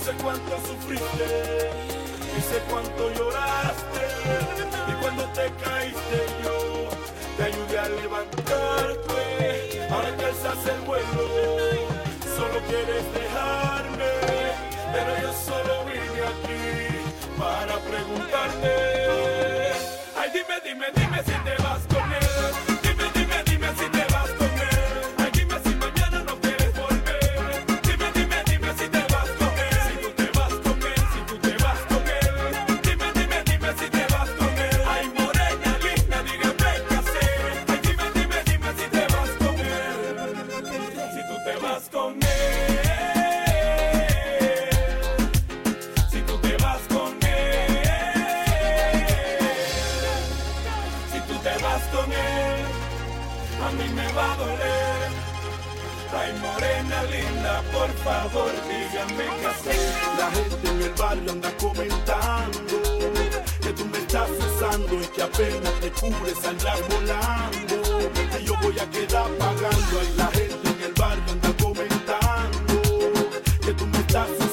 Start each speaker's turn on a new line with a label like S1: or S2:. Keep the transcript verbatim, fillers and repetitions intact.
S1: sé cuánto sufriste y sé cuánto lloraste, y cuando te caíste yo te ayudé a levantarte. Ahora que alzas el vuelo solo quieres dejarme, pero yo solo vine aquí para preguntarte. Ay, dime, dime, dime si te vas con él. Dime, dime, dime si te vas con él. Ay, dime si mañana no quieres volver. Dime, dime, dime si te vas con él. Si tú te vas con él, si tú te vas con él. Dime, dime, dime si te vas con él. Ay, morena linda, dígame qué hacer. Ay, dime, dime, dime si te vas con él. Si tú te vas con él. Si tú te vas con él. Si tú te vas con él, a mí me va a doler. Ay, morena linda, por favor, dígame qué hacer. La gente en el barrio anda comentando que tú me estás usando y que apenas te cubres saldrás volando, que yo voy a quedar pagando. Ay, la gente en el barrio anda comentando que tú me estás